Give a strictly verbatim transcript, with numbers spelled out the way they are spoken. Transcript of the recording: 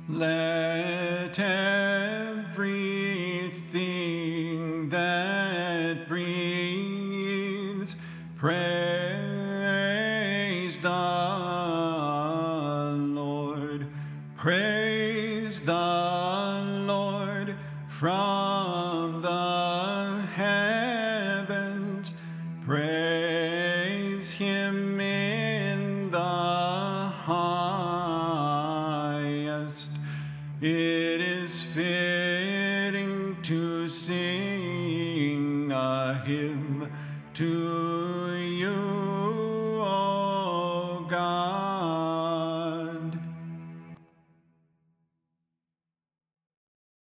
Let everything that breathes praise the Lord. Praise the Lord from the heavens. Praise him in the highest. It is fitting to sing a hymn to